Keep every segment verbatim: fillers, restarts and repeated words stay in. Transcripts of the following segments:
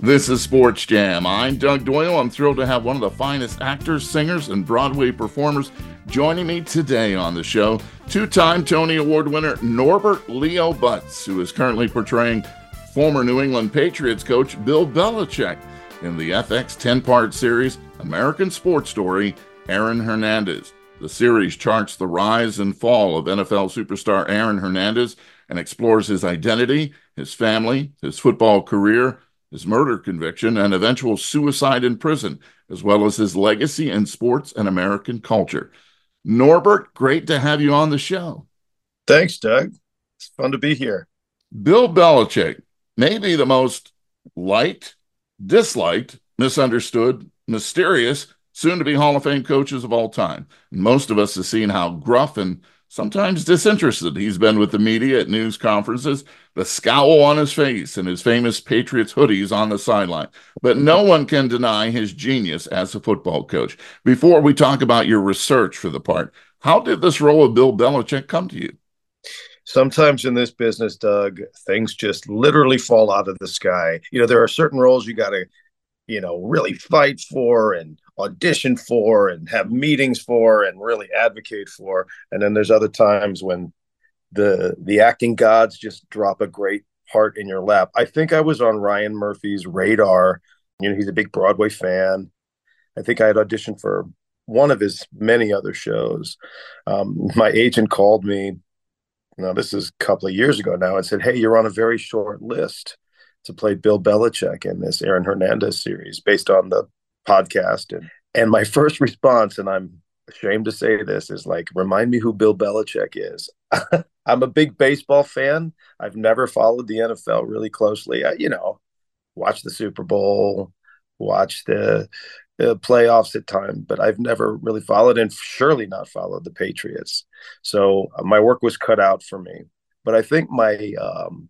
This is Sports Jam. I'm Doug Doyle. I'm thrilled to have one of the finest actors, singers, and Broadway performers joining me today on the show. Two-time Tony Award winner Norbert Leo Butz, who is currently portraying former New England Patriots coach Bill Belichick in the F X ten-part series American Sports Story, Aaron Hernandez. The series charts the rise and fall of N F L superstar Aaron Hernandez and explores his identity, his family, his football career, his murder conviction, and eventual suicide in prison, as well as his legacy in sports and American culture. Norbert, great to have you on the show. Thanks, Doug. It's fun to be here. Bill Belichick, maybe the most liked, disliked, misunderstood, mysterious, soon-to-be Hall of Fame coaches of all time. Most of us have seen how gruff and sometimes disinterested he's been with the media at news conferences, the scowl on his face and his famous Patriots hoodies on the sideline. But no one can deny his genius as a football coach. Before we talk about your research for the part, how did this role of Bill Belichick come to you? Sometimes in this business, Doug, things just literally fall out of the sky. You know, there are certain roles you got to, you know, really fight for and audition for and have meetings for and really advocate for. And then there's other times when the the acting gods just drop a great part in your lap. I think I was on Ryan Murphy's radar. You know, he's a big Broadway fan. I think I had auditioned for one of his many other shows. Um, my agent called me, now this is a couple of years ago now, and said, hey, you're on a very short list to play Bill Belichick in this Aaron Hernandez series based on the podcast. And, and my first response, and I'm ashamed to say this, is like, remind me who Bill Belichick is. I'm a big baseball fan. I've never followed the N F L really closely. I, you know, watch the Super Bowl, watch the, the playoffs at times, but I've never really followed and surely not followed the Patriots. So uh, my work was cut out for me. But I think my um,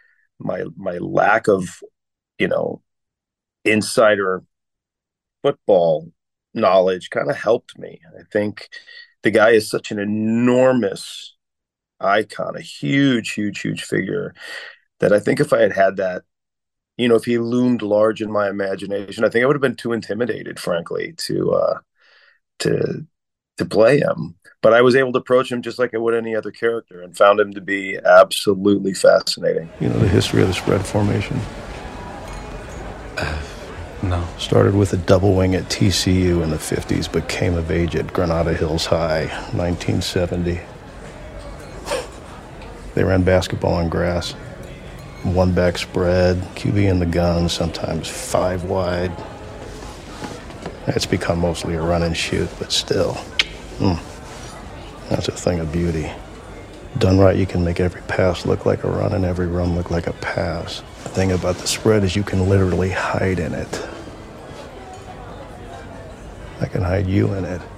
my my lack of, you know, insider football knowledge kind of helped me. I think the guy is such an enormous icon, a huge, huge, huge figure that I think if I had had that, you know, if he loomed large in my imagination, I think I would have been too intimidated, frankly, to uh, to to play him. But I was able to approach him just like I would any other character and found him to be absolutely fascinating. You know the history of the spread formation? Uh, no. Started with a double wing at T C U in the fifties, but came of age at Granada Hills High, nineteen seventy. They ran basketball on grass. One back spread, Q B in the gun, sometimes five wide. It's become mostly a run and shoot, but still, mm, that's a thing of beauty. Done right, you can make every pass look like a run and every run look like a pass. The thing about the spread is you can literally hide in it. I can hide you in it.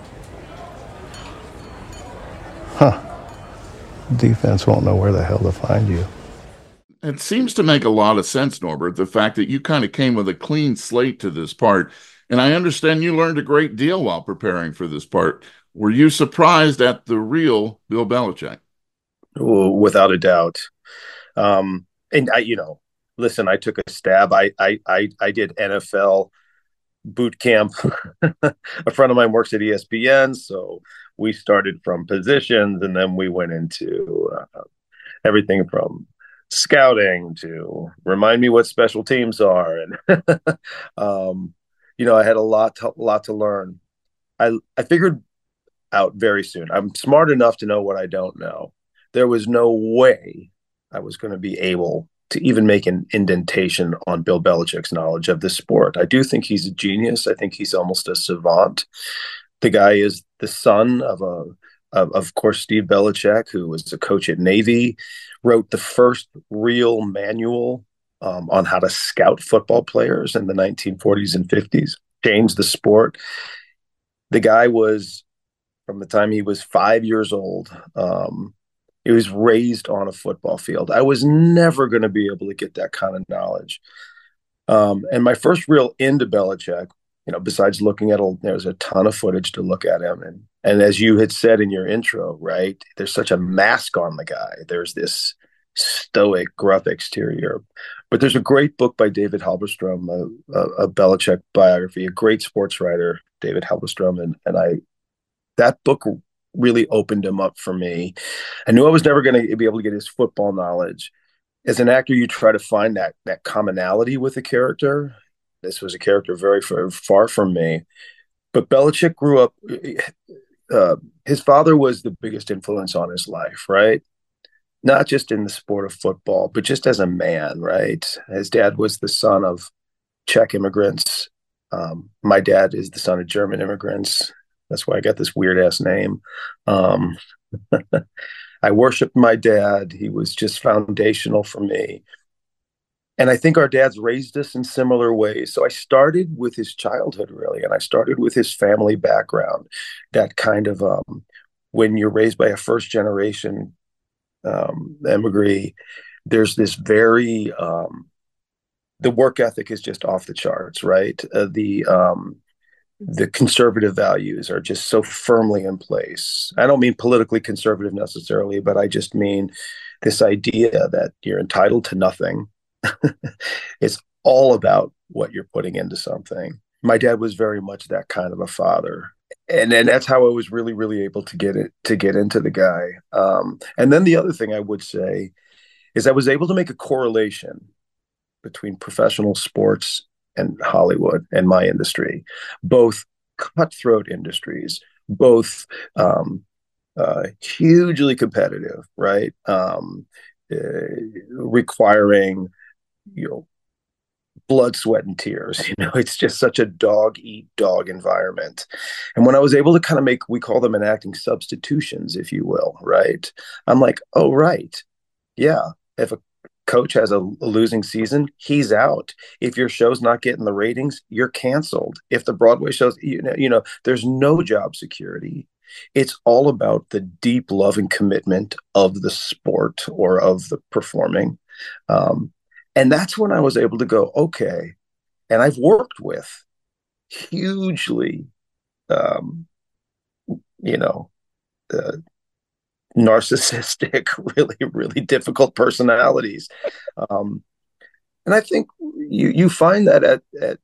Huh. Defense won't know where the hell to find you. It seems to make a lot of sense, Norbert, the fact that you kind of came with a clean slate to this part. And I understand you learned a great deal while preparing for this part. Were you surprised at the real Bill Belichick? Without a doubt. Um, and I, you know, listen, I took a stab. I, I, I, I did N F L boot camp. A friend of mine works at E S P N, so we started from positions, and then we went into uh, everything from scouting to remind me what special teams are. And, um, you know, I had a lot, to, lot to learn. I, I figured out very soon, I'm smart enough to know what I don't know. There was no way I was going to be able to even make an indentation on Bill Belichick's knowledge of this sport. I do think he's a genius. I think he's almost a savant. The guy is the son of a, of, of course, Steve Belichick, who was a coach at Navy, wrote the first real manual um, on how to scout football players in the nineteen forties and fifties, changed the sport. The guy was, from the time he was five years old, um, he was raised on a football field. I was never going to be able to get that kind of knowledge. Um, and my first real into Belichick, you know, besides looking at, a, there was a ton of footage to look at him. And, and as you had said in your intro, right, there's such a mask on the guy. There's this stoic, gruff exterior. But there's a great book by David Halberstrom, a, a, a Belichick biography, a great sports writer, David Halberstrom, and and I that book really opened him up for me. I knew I was never going to be able to get his football knowledge. As an actor, you try to find that that commonality with a character. This was a character very far, far from me. But Belichick grew up, uh, his father was the biggest influence on his life, right? Not just in the sport of football, but just as a man, right? His dad was the son of Czech immigrants. Um, my dad is the son of German immigrants. That's why I got this weird ass name. Um, I worshiped my dad. He was just foundational for me. And I think our dads raised us in similar ways. So I started with his childhood, really, and I started with his family background. That kind of, um, when you're raised by a first generation um, emigre, there's this very, um, the work ethic is just off the charts, right? Uh, the, um, the conservative values are just so firmly in place. I don't mean politically conservative necessarily, but I just mean this idea that you're entitled to nothing. It's all about what you're putting into something. My dad was very much that kind of a father. And then that's how I was really, really able to get it, to get into the guy. Um, and then the other thing I would say is I was able to make a correlation between professional sports and Hollywood and my industry, both cutthroat industries, both um, uh, hugely competitive, right? Um, uh, requiring, you know, blood, sweat, and tears. You know, it's just such a dog eat dog environment. And when I was able to kind of make, we call them enacting substitutions, if you will, right? I'm like, oh, right. Yeah. If a coach has a, a losing season, he's out. If your show's not getting the ratings, you're canceled. If the Broadway shows, you know, you know, there's no job security. It's all about the deep love and commitment of the sport or of the performing. Um, and that's when I was able to go, okay. And I've worked with hugely, um, you know, uh, narcissistic, really, really difficult personalities. Um, and I think you you find that at, at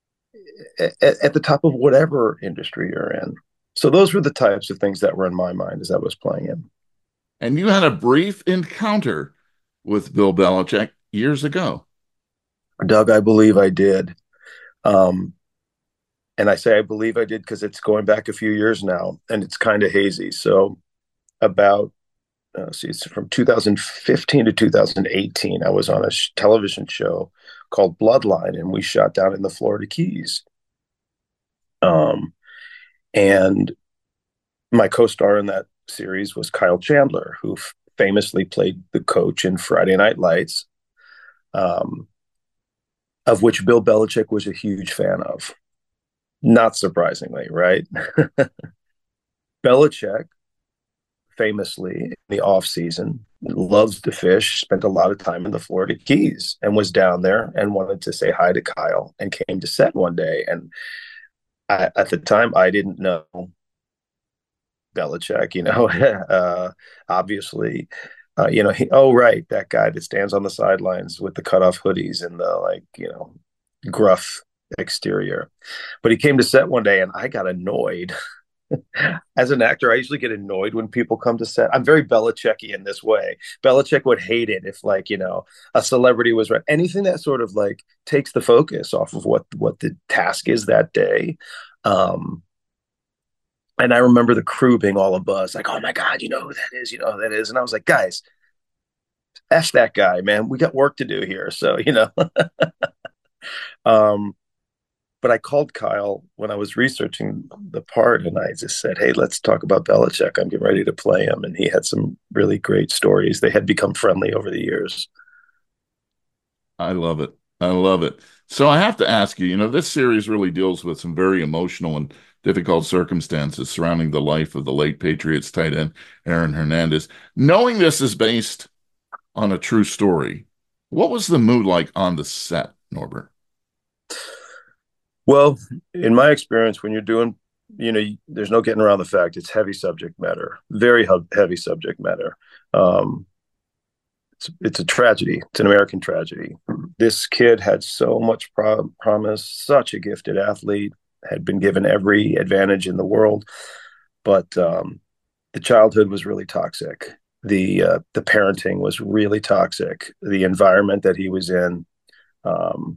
at at the top of whatever industry you're in. So those were the types of things that were in my mind as I was playing him. And you had a brief encounter with Bill Belichick years ago. Doug, I believe I did. Um, and I say I believe I did because it's going back a few years now, and it's kind of hazy. So about, uh, see, it's from two thousand fifteen to two thousand eighteen. I was on a sh- television show called Bloodline, and we shot down in the Florida Keys. Um, and my co-star in that series was Kyle Chandler, who f- famously played the coach in Friday Night Lights, um, of which Bill Belichick was a huge fan of. Not surprisingly, right? Belichick, famously in the off season, loves to fish, spent a lot of time in the Florida Keys, and was down there and wanted to say hi to Kyle, and came to set one day. And I, at the time, I didn't know Belichick, you know, uh, obviously, uh, you know, he, oh, right, that guy that stands on the sidelines with the cutoff hoodies and the, like, you know, gruff exterior. But he came to set one day, and I got annoyed. As an actor, I usually get annoyed when people come to set. I'm very Belichicky in this way. Belichick would hate it if, like, you know, a celebrity was right. Anything that sort of like takes the focus off of what what the task is that day. Um, and I remember the crew being all abuzz, like, "Oh my God, you know who that is? You know who that is?" And I was like, "Guys, F that guy, man. We got work to do here." So, you know. um, But I called Kyle when I was researching the part, and I just said, "Hey, let's talk about Belichick. I'm getting ready to play him." And he had some really great stories. They had become friendly over the years. I love it. I love it. So I have to ask you, you know, this series really deals with some very emotional and difficult circumstances surrounding the life of the late Patriots tight end, Aaron Hernandez. Knowing this is based on a true story, what was the mood like on the set, Norbert? Well, in my experience, when you're doing, you know, there's no getting around the fact it's heavy subject matter, very heavy subject matter. Um, it's, it's a tragedy. It's an American tragedy. This kid had so much pro- promise, such a gifted athlete, had been given every advantage in the world, but um, the childhood was really toxic. The uh, the parenting was really toxic. The environment that he was in, um,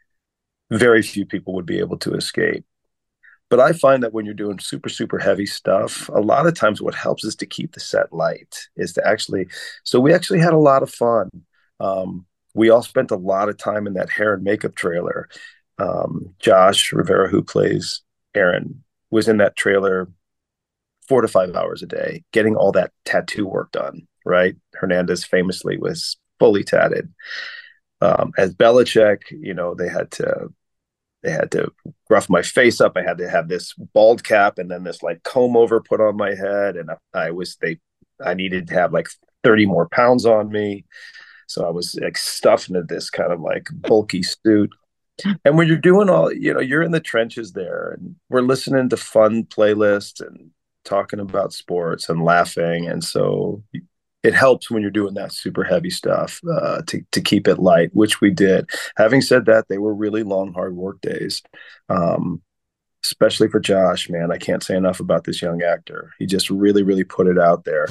very few people would be able to escape. But I find that when you're doing super, super heavy stuff, a lot of times what helps is to keep the set light, is to actually, so we actually had a lot of fun. Um, we all spent a lot of time in that hair and makeup trailer. Um, Josh Rivera, who plays Aaron, was in that trailer four to five hours a day, getting all that tattoo work done, right? Hernandez famously was fully tatted. Um, as Belichick, you know, they had to, They had to rough my face up. I had to have this bald cap and then this like comb over put on my head. And I was, they, I needed to have like thirty more pounds on me. So I was like stuffed into this kind of like bulky suit. And when you're doing all, you know, you're in the trenches there and we're listening to fun playlists and talking about sports and laughing. And so it helps when you're doing that super heavy stuff uh, to, to keep it light, which we did. Having said that, they were really long, hard work days, um, especially for Josh, man. I can't say enough about this young actor. He just really, really put it out there.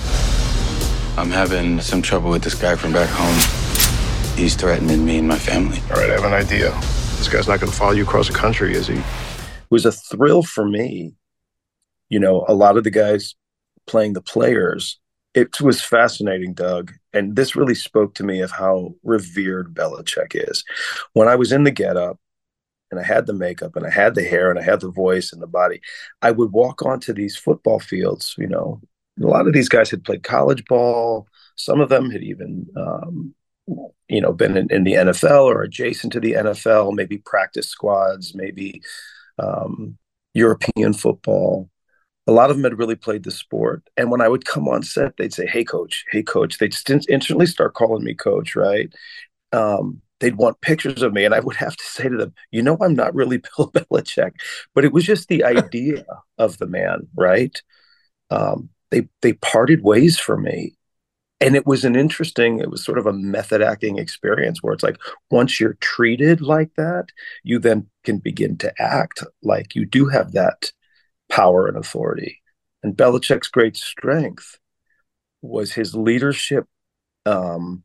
I'm having some trouble with this guy from back home. He's threatening me and my family. All right, I have an idea. This guy's not going to follow you across the country, is he? It was a thrill for me. You know, a lot of the guys playing the players, it was fascinating, Doug. And this really spoke to me of how revered Belichick is. When I was in the getup and I had the makeup and I had the hair and I had the voice and the body, I would walk onto these football fields. You know, a lot of these guys had played college ball. Some of them had even, um, you know, been in, in the N F L or adjacent to the N F L, maybe practice squads, maybe um, European football. A lot of them had really played the sport. And when I would come on set, they'd say, hey, coach, hey, coach. They'd instantly start calling me coach, right? Um, they'd want pictures of me. And I would have to say to them, you know, I'm not really Bill Belichick. But it was just the idea of the man, right? Um, they they parted ways for me. And it was an interesting, it was sort of a method acting experience where it's like, once you're treated like that, you then can begin to act like you do have that power and authority. And Belichick's great strength was his leadership um,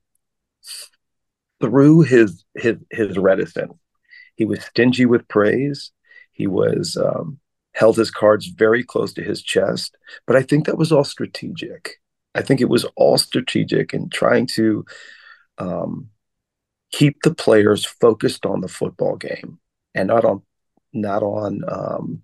through his, his his reticence. He was stingy with praise. He was um, held his cards very close to his chest. But I think that was all strategic. I think it was all strategic in trying to um, keep the players focused on the football game and not on not on um,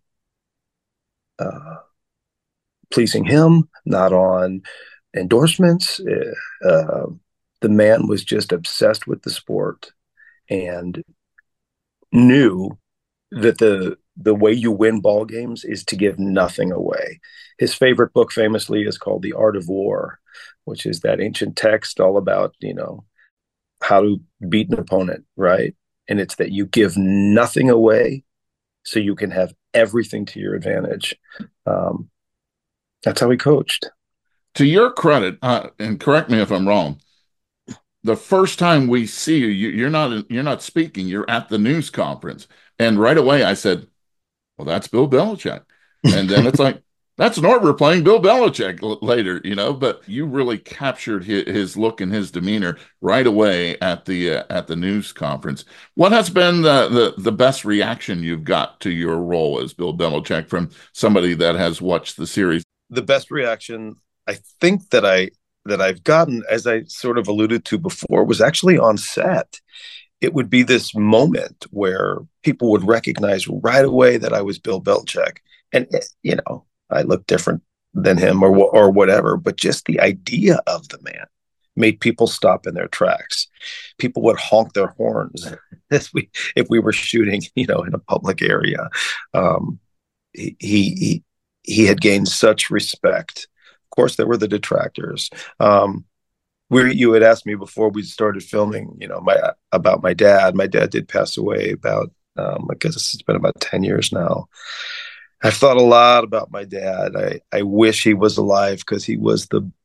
Uh, pleasing him, not on endorsements. Uh, the man was just obsessed with the sport and knew that the the way you win ball games is to give nothing away. His favorite book famously is called The Art of War, which is that ancient text all about, you know, how to beat an opponent, right? And it's that you give nothing away so you can have everything to your advantage. Um, that's how he coached. To your credit, uh, and correct me if I'm wrong, the first time we see you, you, you're not you're not speaking. You're at the news conference, and right away I said, "Well, that's Bill Belichick." And then it's like, that's Norbert playing Bill Belichick l- later, you know. But you really captured his, his look and his demeanor right away at the uh, at the news conference. What has been the, the the best reaction you've got to your role as Bill Belichick from somebody that has watched the series? The best reaction I think that I that I've gotten, as I sort of alluded to before, was actually on set. It would be this moment where people would recognize right away that I was Bill Belichick, and you know, I look different than him or or whatever, but just the idea of the man made people stop in their tracks. People would honk their horns as we if we were shooting, you know, in a public area. Um, he he he had gained such respect. Of course, there were the detractors. Um, we you had asked me before we started filming, you know, my about my dad. My dad did pass away about um, I guess it's been about ten years now. I've thought a lot about my dad. I, I wish he was alive because he was the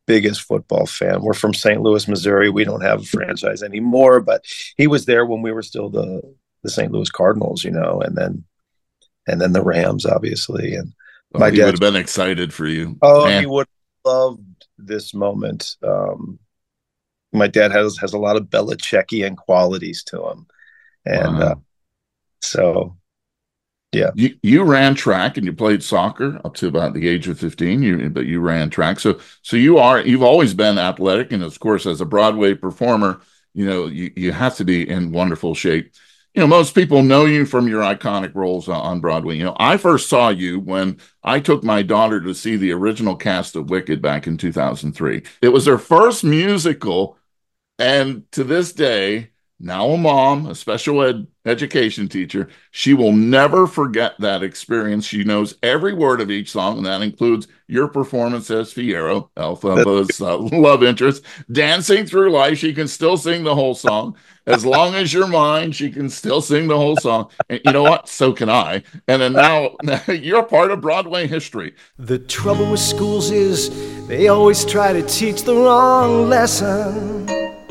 biggest football fan. We're from Saint Louis, Missouri. We don't have a franchise anymore, but he was there when we were still the the Saint Louis Cardinals, you know, and then and then the Rams, obviously. And oh, my he dad would have been excited for you. Oh, Man. he would have loved this moment. Um, my dad has has a lot of Belichickian qualities to him, and Wow. uh, so. Yeah. You you ran track and you played soccer up to about the age of fifteen. You but you ran track. So so you are you've always been athletic, and of course as a Broadway performer, you know, you, you have to be in wonderful shape. You know, most people know you from your iconic roles on Broadway. You know, I first saw you when I took my daughter to see the original cast of Wicked back in two thousand three. It was their first musical, and to this day, now a mom, a special ed education teacher, she will never forget that experience. She knows every word of each song, and that includes your performance as Fiyero, Elphaba's uh, love interest. Dancing Through Life, she can still sing the whole song. As Long as You're Mine, she can still sing the whole song. And you know what? So can I. And then now, now you're a part of Broadway history. The trouble with schools is they always try to teach the wrong lesson.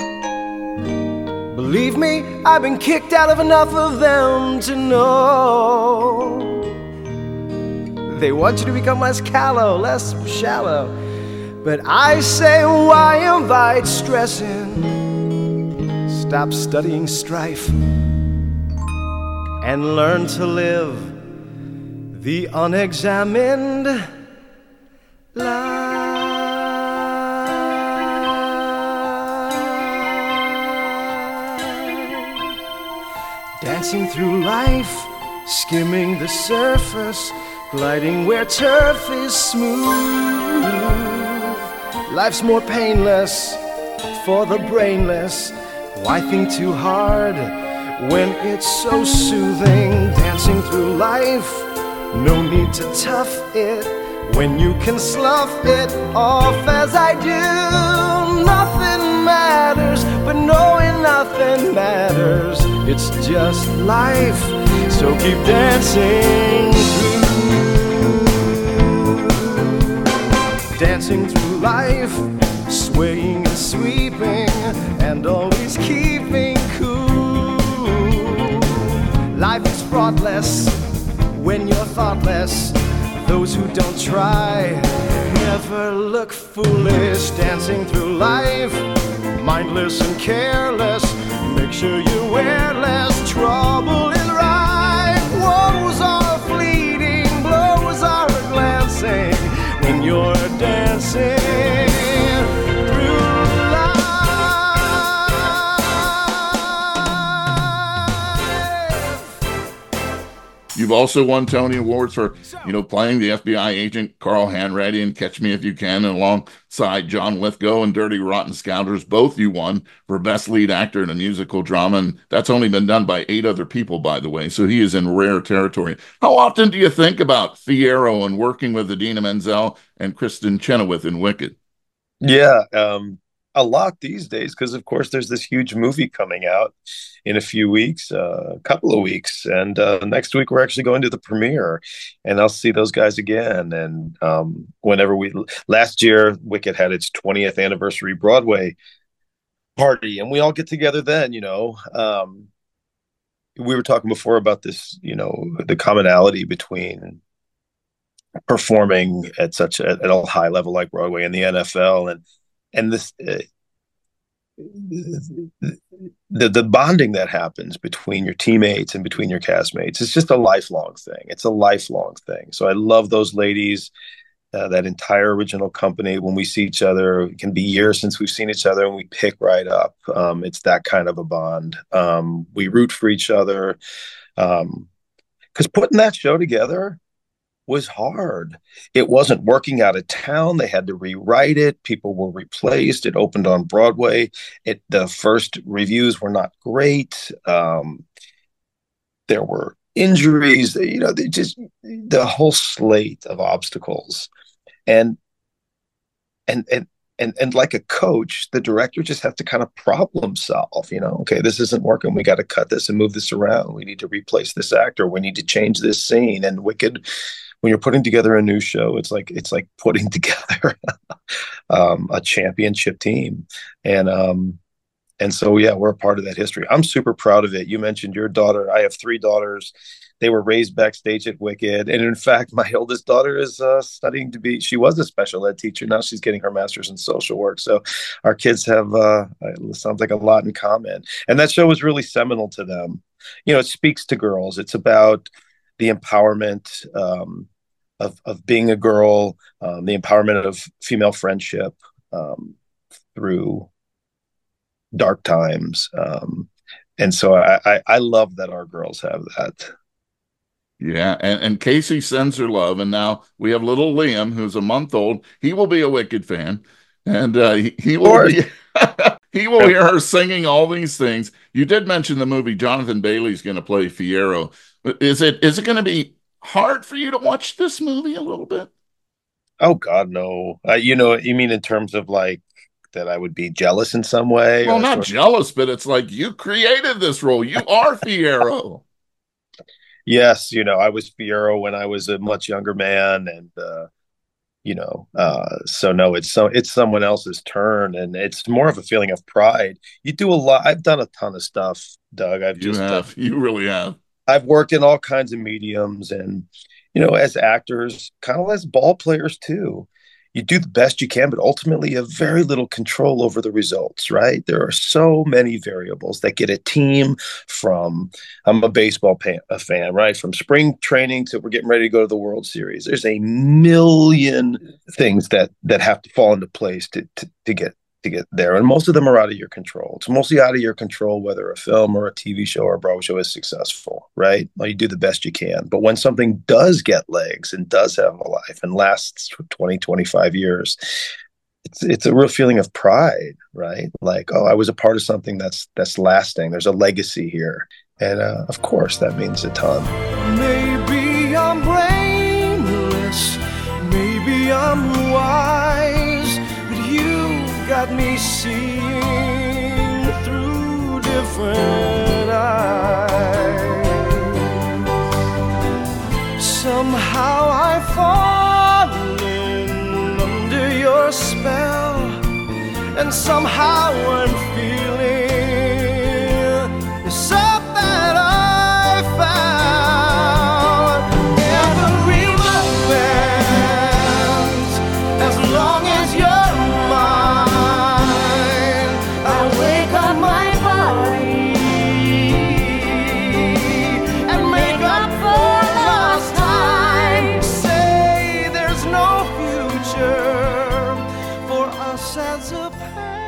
Believe me, I've been kicked out of enough of them to know. They want you to become less callow, less shallow. But I say, why invite stressing? Stop studying strife and learn to live the unexamined life. Dancing through life, skimming the surface, gliding where turf is smooth. Life's more painless for the brainless. Why think too hard when it's so soothing? Dancing through life, no need to tough it when you can slough it off as I do. Nothing matters, but knowing nothing matters. It's just life, so keep dancing through. Dancing through life, swaying and sweeping, and always keeping cool. Life is fraughtless when you're thoughtless. Those who don't try never look foolish. Dancing through life, mindless and careless. Make sure you wear less trouble in life. Woes are fleeting, blows are glancing when you're dancing through life. You've also won Tony Awards for, you know, playing the F B I agent Carl Hanratty in Catch Me If You Can, and alongside John Lithgow in Dirty Rotten Scoundrels. Both you won for Best Lead Actor in a Musical Drama, and that's only been done by eight other people, by the way, so he is in rare territory. How often do you think about Fiyero and working with Idina Menzel and Kristen Chenoweth in Wicked? Yeah, um, a lot these days, because of course there's this huge movie coming out in a few weeks, uh, a couple of weeks, and uh, next week we're actually going to the premiere, and I'll see those guys again. And um, whenever we last year, Wicked had its twentieth anniversary Broadway party, and we all get together then. You know, um, we were talking before about this. You know, the commonality between performing at such a, at a high level like Broadway and the N F L, and and this uh, the the bonding that happens between your teammates and between your castmates. It's just a lifelong thing. It's a lifelong thing. So I love those ladies, uh, that entire original company. When we see each other, it can be years since we've seen each other, and we pick right up. Um, it's that kind of a bond. Um, we root for each other, um, because putting that show together was hard. It wasn't working out of town. They had to rewrite it. People were replaced. It opened on Broadway. It the first reviews were not great. Um, there were injuries. You know, they just the whole slate of obstacles, and and and. And and like a coach, the director just has to kind of problem solve, you know, okay, this isn't working. We got to cut this and move this around. We need to replace this actor. We need to change this scene. And Wicked when you're putting together a new show, it's like it's like putting together um, a championship team, and um, and so yeah, we're a part of that history. I'm super proud of it. You mentioned your daughter. I have three daughters. They were raised backstage at Wicked, and in fact, my oldest daughter is uh, studying to be. She was a special ed teacher. Now she's getting her master's in social work. So our kids have uh, it sounds like a lot in common, and that show was really seminal to them. You know, it speaks to girls. It's about the empowerment. Um, Of, of being a girl, um, the empowerment of female friendship um, through dark times. Um, and so I, I, I love that our girls have that. Yeah, and, and Casey sends her love. And now we have little Liam, who's a month old. He will be a Wicked fan. And uh, he, he will be, he will hear her singing all these things. You did mention the movie. Jonathan Bailey's going to play Fiyero. Is it is it going to be hard for you to watch this movie a little bit? Oh God, no. Uh, you know, you mean in terms of like that I would be jealous in some way? Well, or not sort of- jealous, but it's like you created this role. You are Fiyero. Yes, you know, I was Fiyero when I was a much younger man, and uh, you know, uh, so no, it's so it's someone else's turn, and it's more of a feeling of pride. You do a lot. I've done a ton of stuff, Doug. I've You just have. uh, You really have. I've worked in all kinds of mediums, and you know, as actors, kind of as ball players too. You do the best you can, but ultimately you have very little control over the results, right? There are so many variables that get a team from, I'm a baseball pan, a fan, right? From spring training to we're getting ready to go to the World Series. There's a million things that that have to fall into place to to, to get to get there. And most of them are out of your control. It's mostly out of your control whether a film or a T V show or a Broadway show is successful, right? Well, you do the best you can. But when something does get legs and does have a life and lasts for twenty, twenty-five years, it's it's a real feeling of pride, right? Like, oh, I was a part of something that's that's lasting. There's a legacy here. And uh, of course, that means a ton. Maybe I'm brainless, maybe I'm wise, but you got me seeing through different eyes. Somehow I've fallen under your spell, and somehow I'm feeling the stuff that I found. Every moment, as long as you're mine, I wake up my body and make up for lost time. Say there's no future for us as a pair.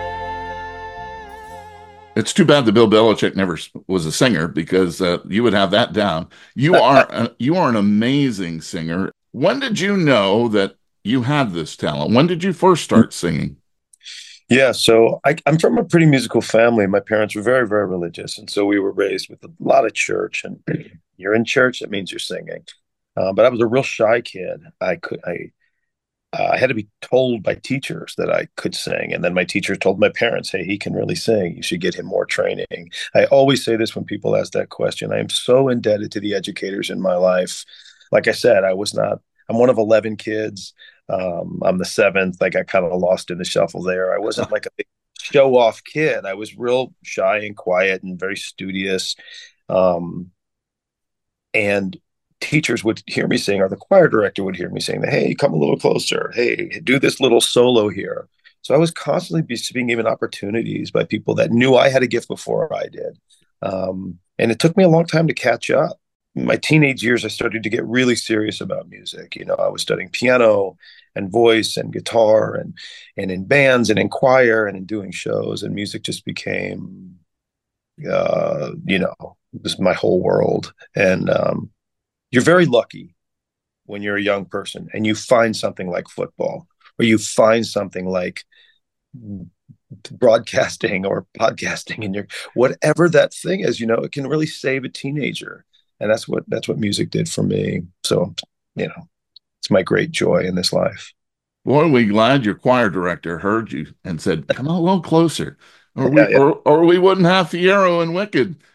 It's too bad that Bill Belichick never s- was a singer, because uh, you would have that down. You are a, you are an amazing singer. When did you know that you had this talent? When did you first start singing? Yeah, so I, I'm from a pretty musical family. My parents were very, very religious, and so we were raised with a lot of church. And you're in church, that means you're singing. Uh, but I was a real shy kid. I could, I, uh, I had to be told by teachers that I could sing, and then my teacher told my parents, "Hey, he can really sing. You should get him more training." I always say this when people ask that question. I am so indebted to the educators in my life. Like I said, I was not. I'm one of eleven kids. Um, I'm the seventh. I got kind of lost in the shuffle there. I wasn't like a big show off kid. I was real shy and quiet and very studious. Um, and teachers would hear me sing, or the choir director would hear me sing, "Hey, come a little closer. Hey, do this little solo here." So I was constantly being given opportunities by people that knew I had a gift before I did. Um, and it took me a long time to catch up. In my teenage years, I started to get really serious about music. You know, I was studying piano and voice and guitar, and and in bands and in choir and in doing shows, and music just became, uh, you know, just my whole world. And um, you're very lucky when you're a young person and you find something like football, or you find something like broadcasting or podcasting, and you're whatever that thing is, you know, it can really save a teenager. And that's what that's what music did for me. So, you know, it's my great joy in this life. Boy, we glad your choir director heard you and said, "Come a little closer," or we Yeah, yeah. or or we wouldn't have Fiyero and Wicked.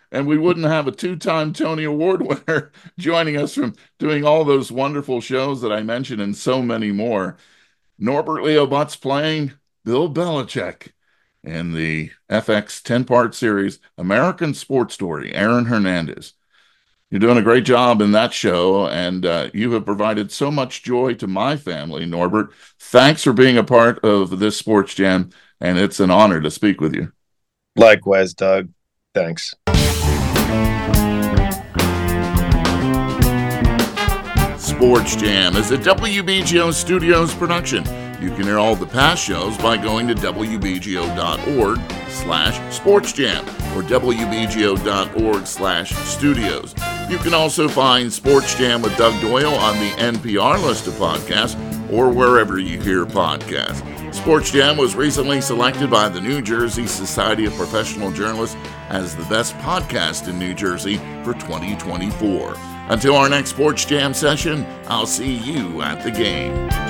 and we wouldn't have a two-time Tony Award winner joining us from doing all those wonderful shows that I mentioned and so many more. Norbert Leo Butz playing Bill Belichick in the F X ten-part series, American Sports Story, Aaron Hernandez. You're doing a great job in that show, and uh, you have provided so much joy to my family, Norbert. Thanks for being a part of this Sports Jam, and it's an honor to speak with you. Likewise, Doug. Thanks. Sports Jam is a W B G O Studios production. You can hear all the past shows by going to W B G O dot org slash sportsjam or W B G O dot org slash studios. You can also find Sports Jam with Doug Doyle on the N P R list of podcasts or wherever you hear podcasts. Sports Jam was recently selected by the New Jersey Society of Professional Journalists as the best podcast in New Jersey for twenty twenty-four. Until our next Sports Jam session, I'll see you at the game.